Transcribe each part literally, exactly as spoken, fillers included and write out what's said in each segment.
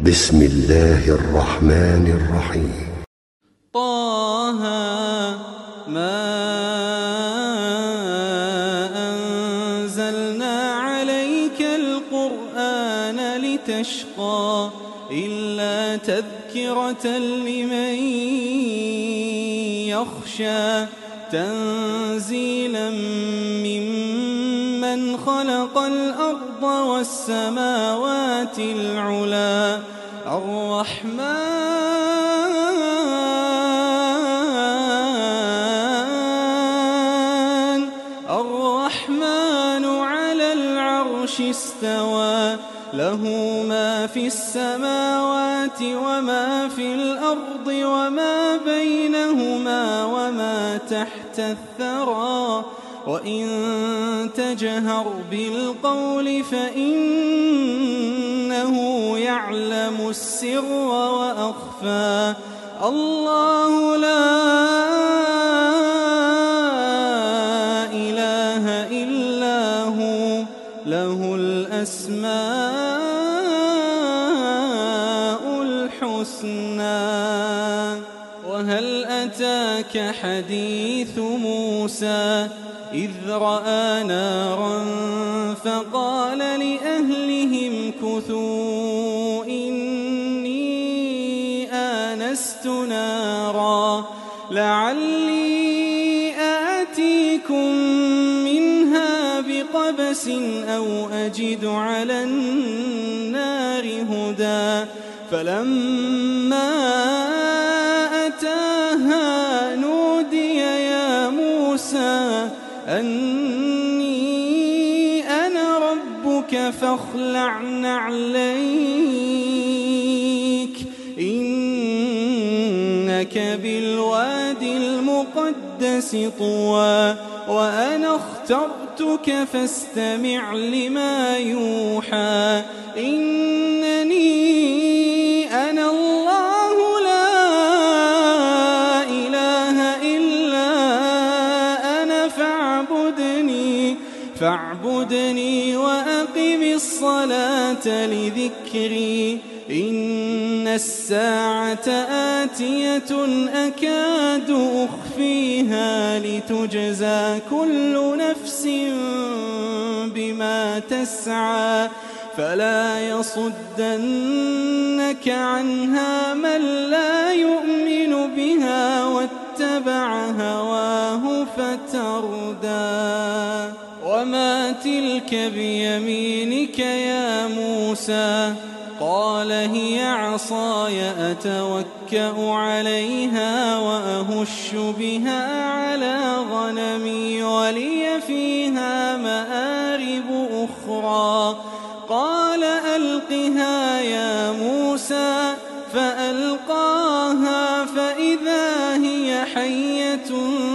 بسم الله الرحمن الرحيم. طه ما أنزلنا عليك القرآن لتشقى إلا تذكرة لمن يخشى تنزيلا ممن خلق الأرض والسماوات العلى الرحمن الرحمن على العرش استوى له ما في السماوات وما في الأرض وما بينهما وما تحت الثرى وإن تجهر بالقول فإنه يعلم السر وأخفى الله لا إله إلا هو له الأسماء الحسنى. وهل أتاك حديث موسى إذ رأى نارا فقال لأهلهم كثوا إني آنست نارا لعلي آتيكم منها بقبس أو أجد على النار هدى فلما أتاها نودي يا موسى أني أنا ربك فاخلع نعليك إنك بالوادي المقدس طوى وأنا اخترتك فاستمع لما يوحى إنني أنا الله لا إله إلا أنا فاعبدني فاعبدني وأقم الصلاة لذكري إن الساعة آتية أكاد أخفيها لتجزى كل نفس بما تسعى فلا يصدنك عنها من لا يؤمن بها واتبع هواه فتردى. وما تلك بيمينك يا موسى قال هي عصاي أتوكأ عليها وأهش بها على غنمي ولي فيها مآرب أخرى قال ألقها يا موسى فألقاها فإذا هي حية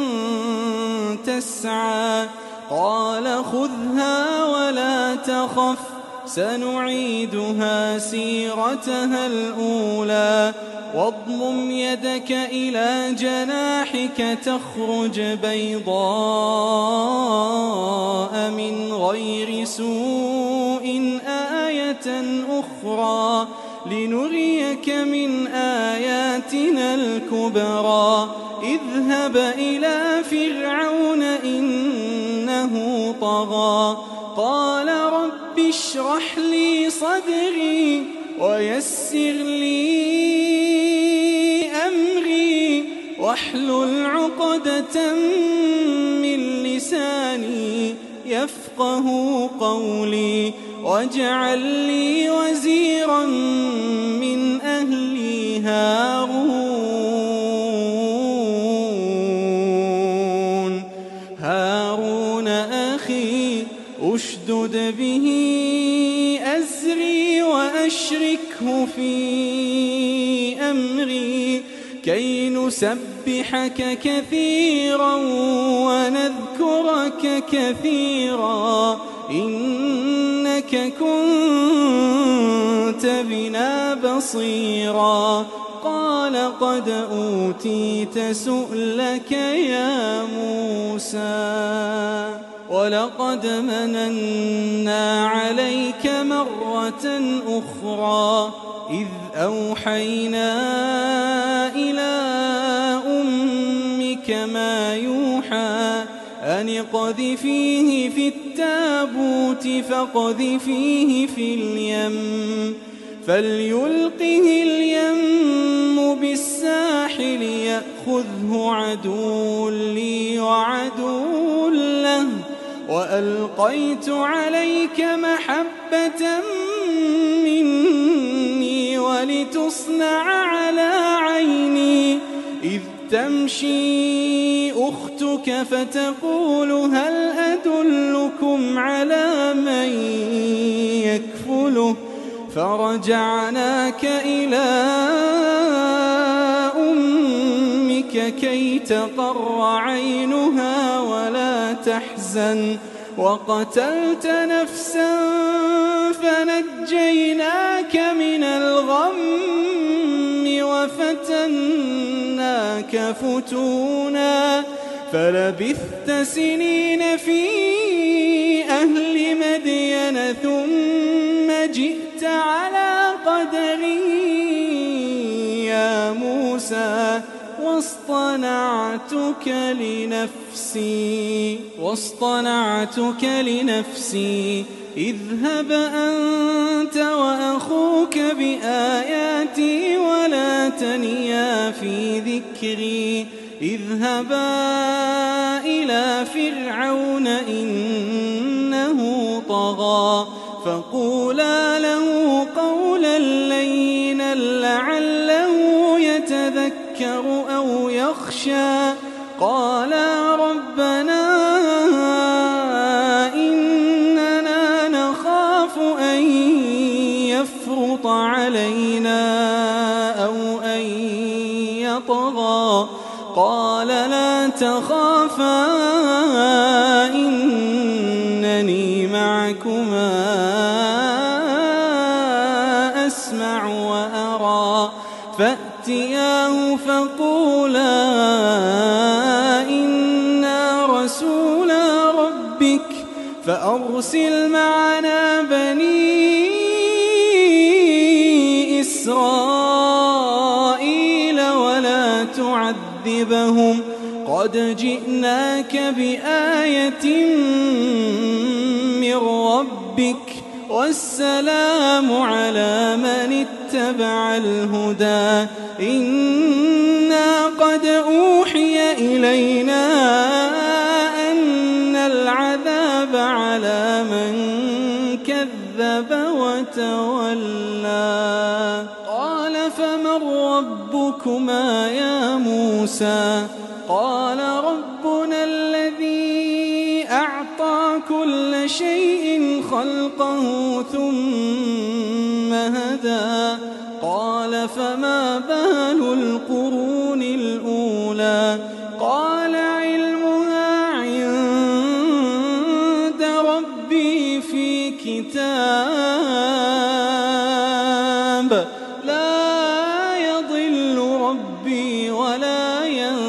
تسعى قال خذها ولا تخف سنعيدها سيرتها الأولى واضمم يدك إلى جناحك تخرج بيضاء من غير سوء آية أخرى لنريك من آياتنا الكبرى اذهب إلى فرعون إنه طغى قال رب اشرح لي صدري ويسر لي أمري واحلل عقدة من لساني يفقه قولي واجعل لي وزيرا من أهلي هارون هارون أخي أشدد به أزري وأشركه في أمري كي نسبحك كثيرا ونذكرك كثيرا إنك كنت بنا بصيرا قال قد أوتيت سؤلك يا موسى ولقد مننا عليك مرة أخرى إذ أوحينا إلى أمك ما يوحى أن اقذفيه في التابوت فاقذفيه في اليم فليلقه اليم بالساحل يأخذه عدو لي وعدو له وألقيت عليك محبة مني ولتصنع على عيني إذ تمشي أختك فتقول هل أدلكم على من يكفله فرجعناك إلى أمك كي تقر عينها ولا تحزن وقتلت نفسا فنجيناك من الغم وفتناك فتونا فلبثت سنين في أهل مدين ثم جئت على قدري يا موسى واصطنعتك لنفسي واصطنعتك لنفسي اذهب أنت وأخوك بآياتي ولا تنيا في ذكري اذهبا إلى فرعون إنه طغى فقولا له قولا لينا لعله يتذكر أو يخشى قالا ربنا إننا نخاف أن يفرط علينا أو أن يطغى قال لا تخافا إنني معكما أسمع وأرى فأتياه فقولا إنا رسولا ربك فأرسل معنا بني إسرائيل ولا تعذبهم قد جئناك بآية من ربك والسلام على من اتبع الهدى إنا قد أوحي إلينا أن العذاب على من كذب وتولى قال فمن ربكما يا موسى قال ربنا الذي أعطى كل شيء خلقه ثم هدى قال فما بال القرون الأولى قال علمها عند ربي في كتاب لا يضل ربي ولا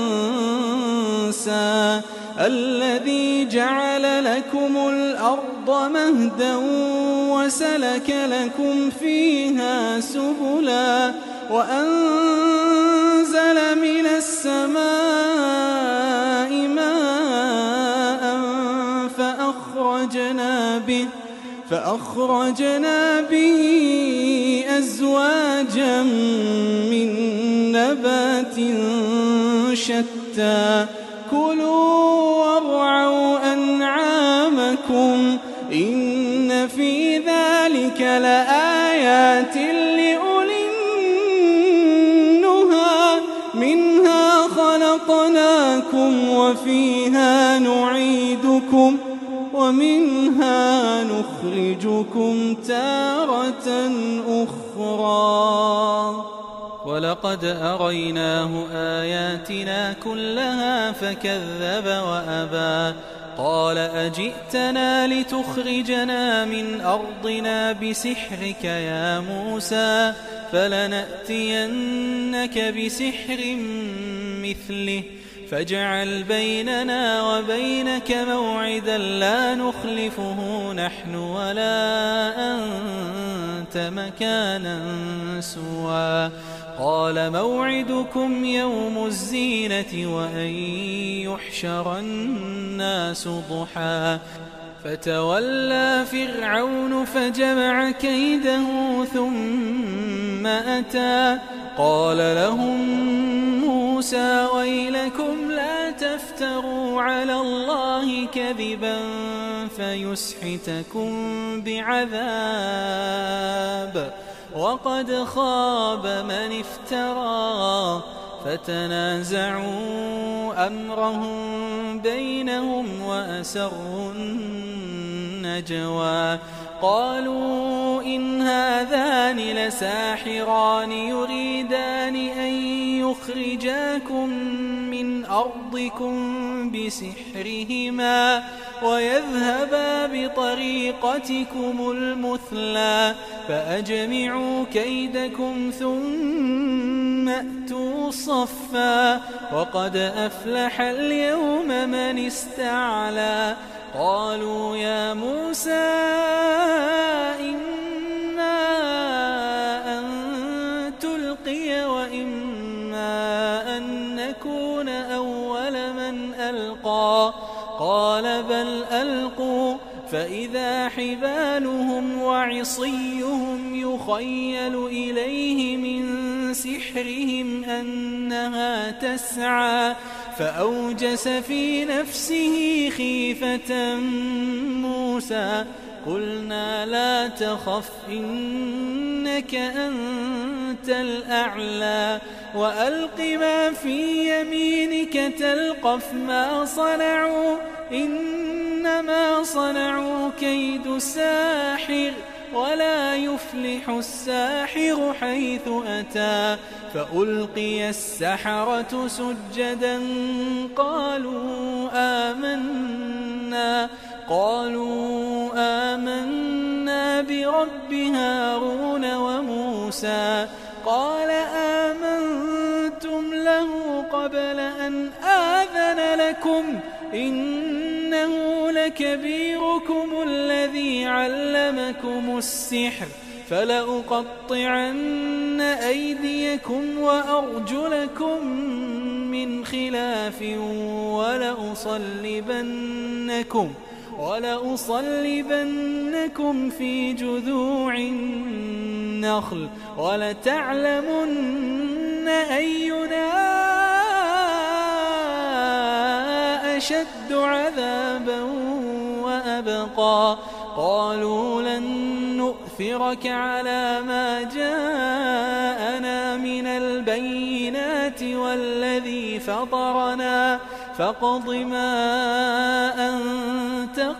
ينسى الذي جعل لكم الأرض مهدا وسلك لكم فيها سبلا وأنزل من السماء ماء فأخرجنا به فأخرجنا به أزواجا من نبات شتى كلوا وارعوا أنعامكم إن في ذلك لآيات لأولي النهى منها خلقناكم وفيها نعيدكم ومنها نخرجكم تارة أخرى ولقد أريناه آياتنا كلها فكذب وأبى قال أجئتنا لتخرجنا من أرضنا بسحرك يا موسى فلنأتينك بسحر مثله فاجعل بيننا وبينك موعدا لا نخلفه نحن ولا أنت مكانا سوى قال موعدكم يوم الزينة وأن يحشر الناس ضحى فتولى فرعون فجمع كيده ثم أتى قال لهم موسى ويلكم لا تفتروا على الله كذبا فيسحتكم بعذاب وقد خاب من افترى فتنازعوا أمرهم بينهم وأسروا النجوى قالوا إن هذان لساحران يريدان أن يخرجاكم من أرضكم بسحرهما ويذهبا بطريقتكم المثلى فأجمعوا كيدكم ثم أتوا صفا وقد أفلح اليوم من استعلى قالوا يا موسى إما أن تلقي وإما أن نكون أول من ألقى قال بل ألقوا فإذا حبالهم وعصيهم يخيل إليه من سحرهم أنها تسعى فأوجس في نفسه خيفة موسى قلنا لا تخف إنك أنت الأعلى وألق ما في يمينك تلقف ما صنعوا إنما صنعوا كيد ساحر ولا يفلح الساحر حيث أتى فألقي السحرة سجدا قالوا آمنا قالوا آمنا برب هارون وموسى قال آمنتم له قبل أن آذن لكم إنه لكبيركم الذي علمكم السحر فلأقطعن أيديكم وأرجلكم من خلاف ولأصلبنكم ولأصلبنكم في جذوع النخل ولتعلمن أينا أشد عذابا وأبقى قالوا لن نؤثرك على ما جاءنا من البينات والذي فطرنا فاقض ما أنت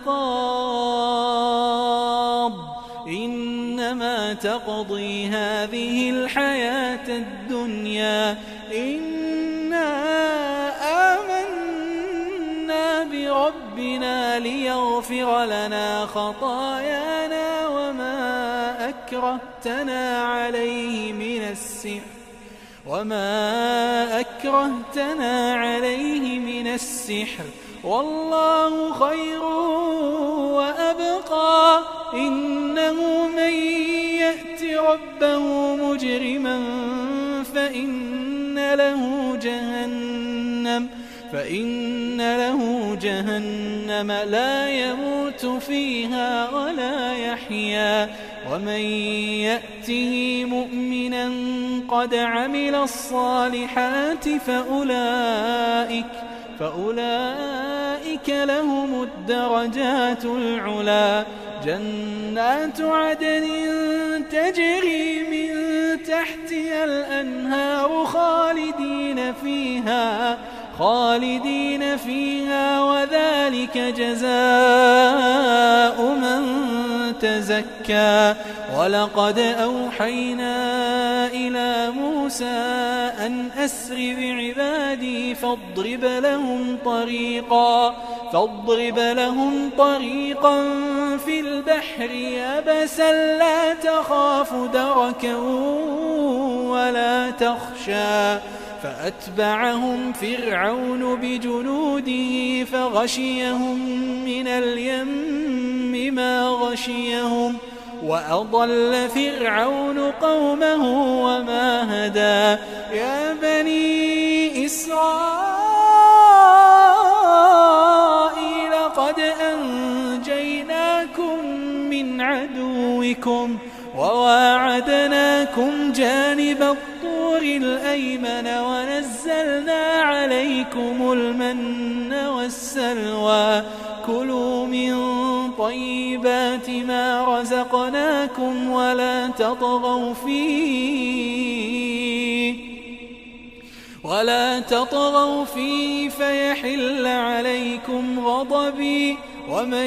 قاض إنما تقضي هذه الحياة الدنيا إنا آمنا بربنا ليغفر لنا خطايانا وما أكرهتنا عليه من السحر وما أكرهتنا عليه من السحر والله خير وأبقى إنه من يأت ربه مجرما فإن له جهنم فإن له جهنم لا يموت فيها ولا يحيا ومن يأته مؤمنا قد عمل الصالحات فأولئك فأولئك لهم الدرجات العلا جنات عدن تجري من تحتها الأنهار خالدين فيها خالدين فيها وذلك جزاء من تزكى ولقد أوحينا إلى موسى أن أسر بعبادي فاضرب لهم طريقا فاضرب لهم طريقا في البحر يبسا لا تخاف دركا ولا تخشى فأتبعهم فرعون بجنوده فغشيهم من اليم ما غشيهم وأضل فرعون قومه وما هدى يا بني إسرائيل قد أنجيناكم من عدوكم وواعدناكم جانب الطور الأيمن ونزلنا عليكم المن والسلوى كلوا من طيبات ما رزقناكم ولا تطغوا فيه ولا تطغوا فيه فيحل عليكم غضبي ومن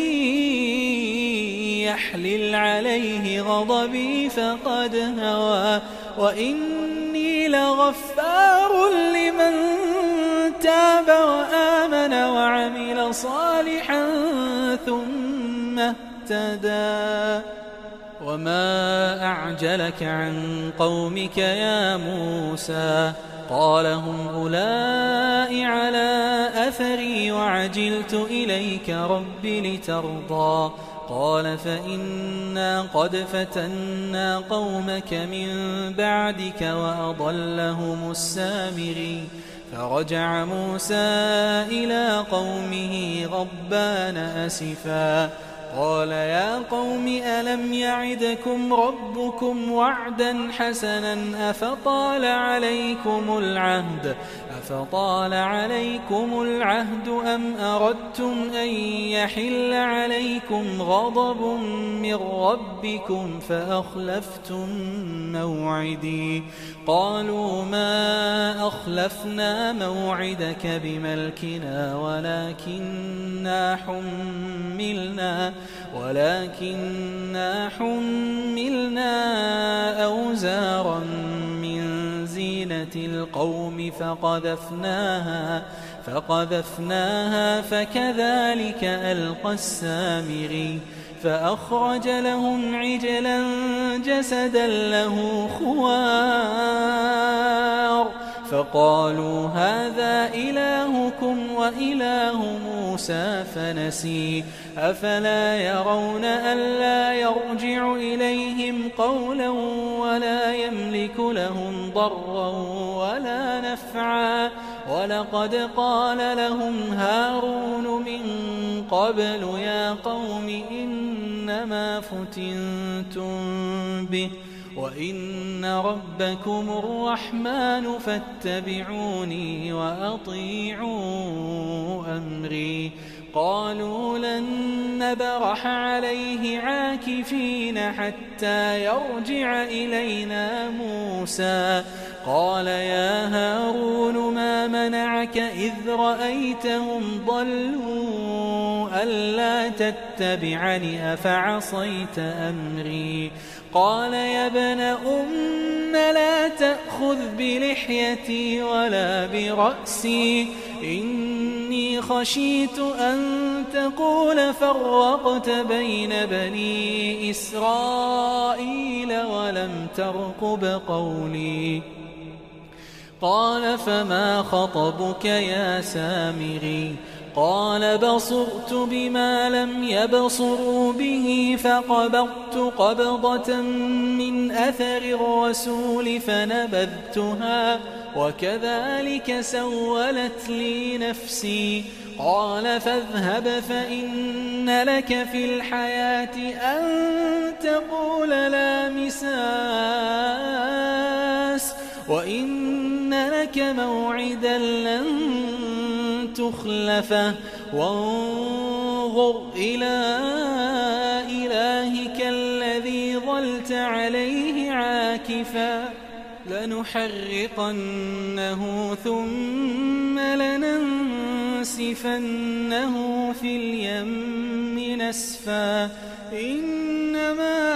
يحلل عليه غضبي فقد هوى وإني لغفار لمن تاب وآمن وعمل صالحا ثم اهتدى وما أعجلك عن قومك يا موسى قال هم أولئك على أثري وعجلت إليك رب لترضى قال فإنا قد فتنا قومك من بعدك وأضلهم السامري فرجع موسى إلى قومه غضبان أسفا قال يا قوم ألم يعدكم ربكم وعدا حسنا أفطال عليكم العهد أفطال عليكم العهد أم أردتم أن يحل عليكم غضب من ربكم فأخلفتم موعدي قالوا ما أخلفنا موعدك بملكنا ولكننا حملنا ولكننا حملنا أوزارا من زينة القوم فقذفناها فقذفناها فكذلك ألقى السامري فأخرج لهم عجلا جسدا له خوار فقالوا هذا إلهكم وإله موسى فنسي أفلا يرون ألا يرجع إليهم قولا ولا يملك لهم ضرا ولا نفعا ولقد قال لهم هارون من قبل يا قوم إنما فتنتم به وإن ربكم الرحمن فاتبعوني وأطيعوا أمري قالوا لن نبرح عليه عاكفين حتى يرجع إلينا موسى قال يا هارون ما منعك إذ رأيتهم ضلوا ألا تتبعني أفعصيت أمري قال يا ابن أم لا تأخذ بلحيتي ولا برأسي إني خشيت أن تقول فرقت بين بني إسرائيل ولم ترقب قولي قال فما خطبك يا سامري قال بصرت بما لم يبصروا به فقبضت قبضة من أثر الرسول فنبذتها وكذلك سولت لي نفسي قال فاذهب فإن لك في الحياة أن تقول لا مساس وإن لك موعدا لن تخلفه وانظر إلى إلهك الذي ظلت عليه عاكفا لنحرقنه ثم لننسفنه في اليم نسفا إنما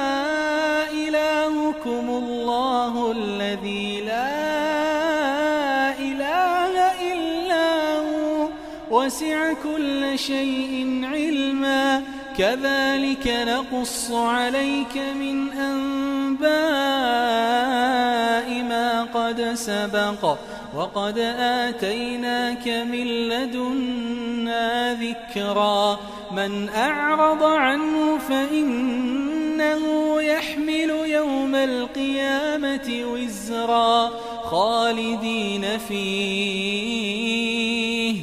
إلهكم الله الذي لا إله إلا هو وسع كل شيء علما كذلك نقص عليك من أنباء ما قد سبق وقد آتيناك من لدنا ذكرا من أعرض عنه فإن إنه يحمل يوم القيامة وزرا خالدين فيه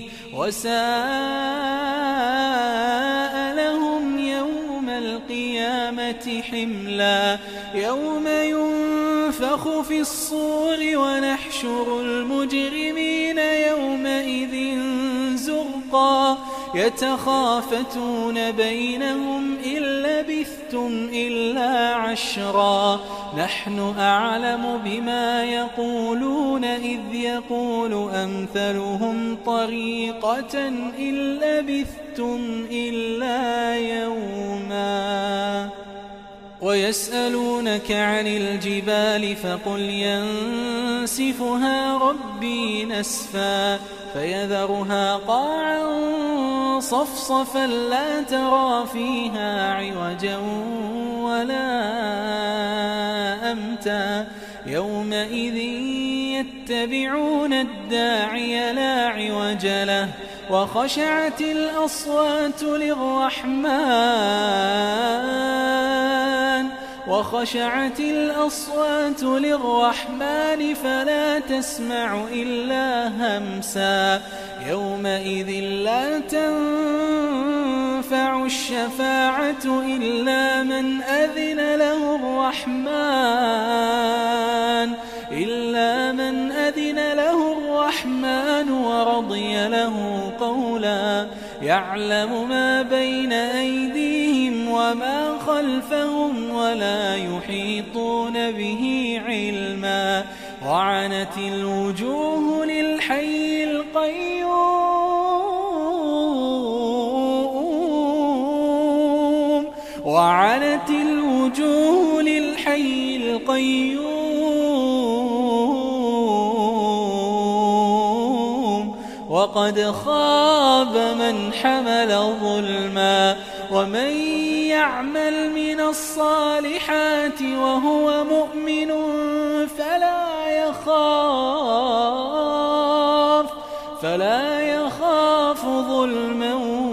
وساء لهم يوم القيامة حملا يوم ينفخ في الصور ونحشر المجرمين يومئذ زرقا يتخافتون بينهم إن لبثتم إلا عشرا نحن أعلم بما يقولون إذ يقول أمثلهم طريقة إن لبثتم إلا يوما ويسألونك عن الجبال فقل ينسفها ربي نسفا فيذرها قاعا صفصفا لا ترى فيها عوجا ولا أمتا يومئذ يتبعون الداعي لا عوج له وخشعت الأصوات للرحمن وخشعت الأصوات للرحمن فلا تسمع إلا همسا يومئذ لا تنفع الشفاعة إلا من أذن له الرحمن إلا من أذن له الرحمن ورضي له قولا يعلم ما بين أيديهم وما خلفهم ولا يحيطون به علما وعنت الوجوه للحي القيوم وعنت الوجوه للحي القيوم وقد خاب من حمل ظلما ومن يعمل من الصالحات وهو مؤمن فلا يخاف فلا يخاف ظلما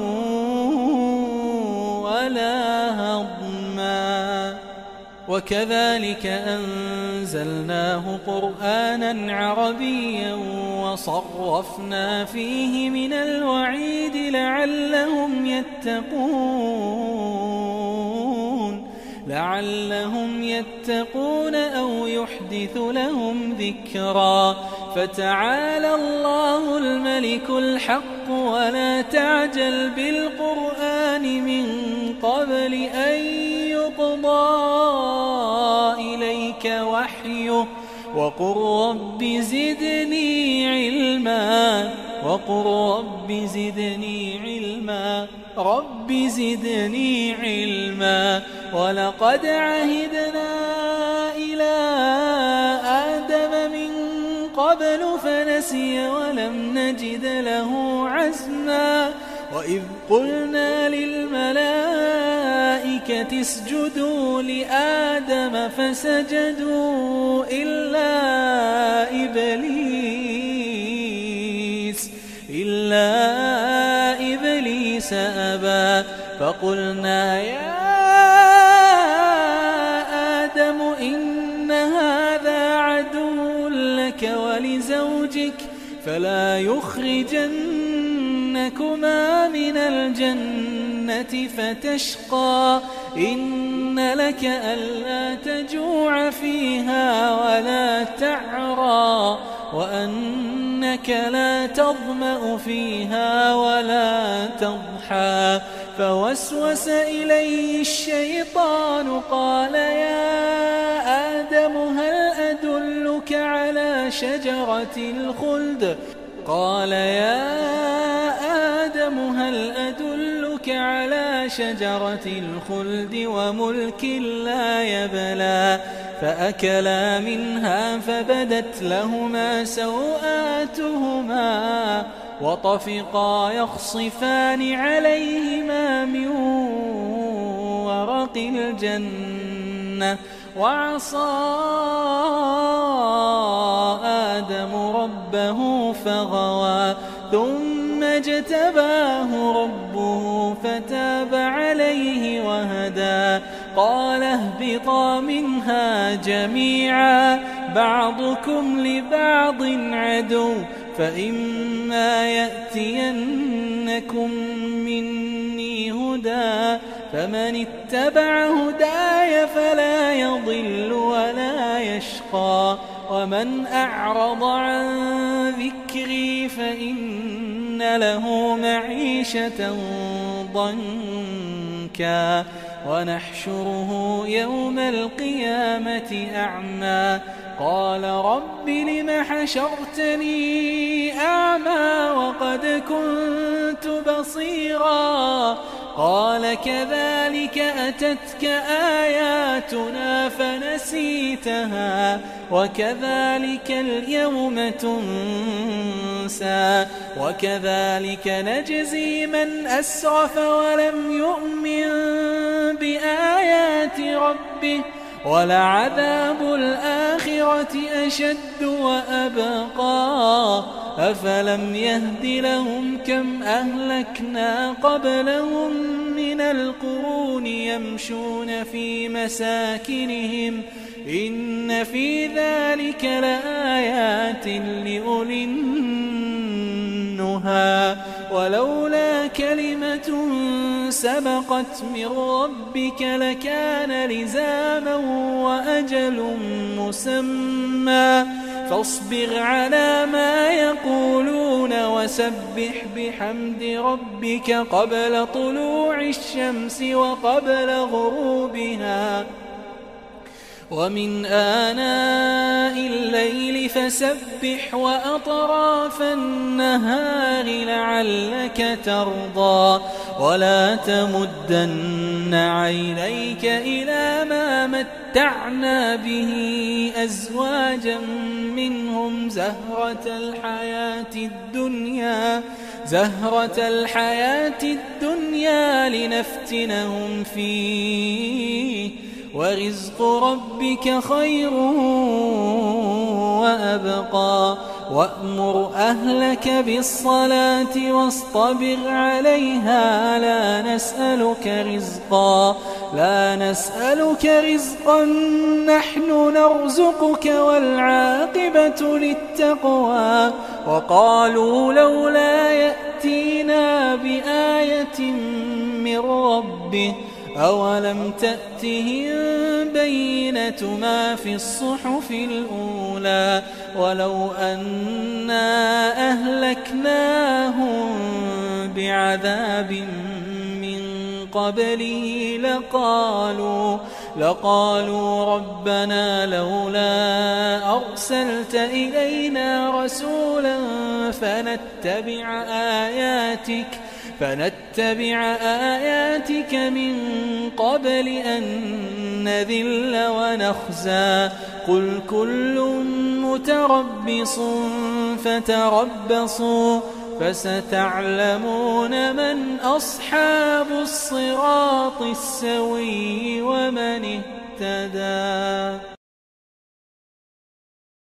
ولا هضما وكذلك أنزلناه قرآنا عربيا وصرفنا فيه من الوعيد لعلهم يتقون لعلهم يتقون أو يحدث لهم ذكرا فتعالى الله الملك الحق ولا تعجل بالقرآن من قبل أن يقضى إليك وحيه وقل رب زدني علما وقل رب زدني علما رب زدني علما ولقد عهدنا إلى آدم من قبل فنسي ولم نجد له عزما وإذ قلنا للملائكة اسجدوا لآدم فسجدوا إلا إبليس إلا إبليس أبى فقلنا يا آدم إن هذا عدو لك ولزوجك فلا يخرجنكما من الجنة فتشقى إن لك ألا تجوع فيها ولا تعرى وأنك لا تظمأ فيها ولا تضحى فوسوس إليه الشيطان قال يا آدم هل أدلك على شجرة الخلد قال يا آدم هل أدلك على شجرة الخلد وملك لا يبلى فأكلا منها فبدت لهما سوآتهما وطفقا يخصفان عليهما من ورق الجنة وعصى آدم ربه فغوى ثم اجتباه ربه فتاب عليه وهدى قال فاهبطا منها جميعا بعضكم لبعض عدو فإما يأتينكم مني هدى فمن اتبع هداي فلا يضل ولا يشقى ومن أعرض عن ذكري فإن له معيشة ضنكا ونحشره يوم القيامة أعمى قال رب لم حشرتني أعمى وقد كنت بصيرا قال كذلك أتتك آياتنا فنسيتها وكذلك اليوم تنسى وكذلك نجزي من أسرف ولم يؤمن بآيات ربه ولعذاب الآخرة أشد وأبقى أفلم يهد لهم كم أهلكنا قبلهم من القرون يمشون في مساكنهم إن في ذلك لآيات لأولي النهى ولولا كلمة سبقت من ربك لكان لزاما وأجل مسمى فاصبر على ما يقولون وسبح بحمد ربك قبل طلوع الشمس وقبل غروبها ومن آناء الليل فسبح وأطراف النهار لعلك ترضى ولا تمدن عينيك إلى ما متعنا به أزواجا منهم زهرة الحياة الدنيا زهرة الحياة الدنيا لنفتنهم فيه ورزق ربك خير وأبقى وأمر أهلك بالصلاة واصطبر عليها لا نسألك رزقا لا نسألك رزقا نحن نرزقك والعاقبة للتقوى وقالوا لولا يأتينا بآية من ربه أولم تأتهم بينة ما في الصحف الأولى ولو أنا أهلكناهم بعذاب من قبله لقالوا لقالوا ربنا لولا أرسلت إلينا رسولا فنتبع آياتك فنتبع آياتك من قبل أن نذل ونخزى قل كل متربص فتربصوا فستعلمون من أصحاب الصراط السوي ومن اهتدى.